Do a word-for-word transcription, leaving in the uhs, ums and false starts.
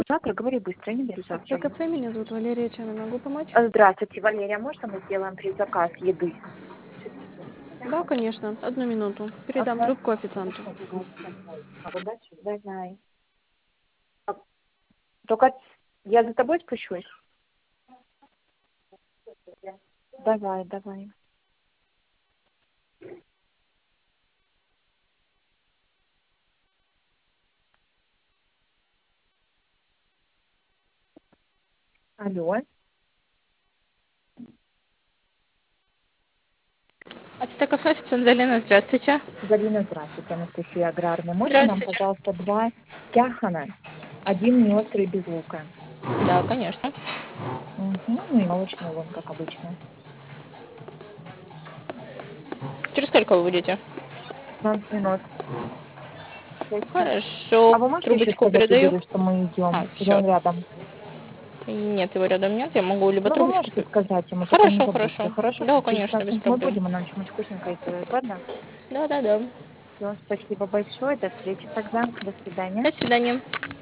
Завтра, говори быстро, я не буду завтра. ТКЦ, меня зовут Валерия, чем я могу помочь? Здравствуйте, Валерия, можно мы сделаем предзаказ еды? Да, конечно, одну минуту. Передам Ага. трубку официанту. Давай. Только я за тобой спущусь? Давай, давай. Алло. От ТКЦ официант Залина, здравствуйте. Галина, здравствуйте, Анастасия Аграрная. Можно нам, Здравствуйте. пожалуйста, два тяхана, один неострый без лука? Да, конечно. Угу. Ну и молочный лон, как обычно. Через сколько вы будете? пятнадцать минут. Хорошо. А вы можете еще Трубочку сказать передаю. Игорю, что мы идем? А, Или он все. рядом? Нет, его рядом нет. Я могу либо Ну, вы трубочку... можете пер- сказать ему, только не Хорошо, забудьте. хорошо. Хорошо, Да, что через конечно, без пятнадцать минут мы проблем. будем, и нам что-нибудь вкусненькое сделать, ладно? Да, да, да. Все, спасибо большое, до встречи тогда, до свидания. До свидания.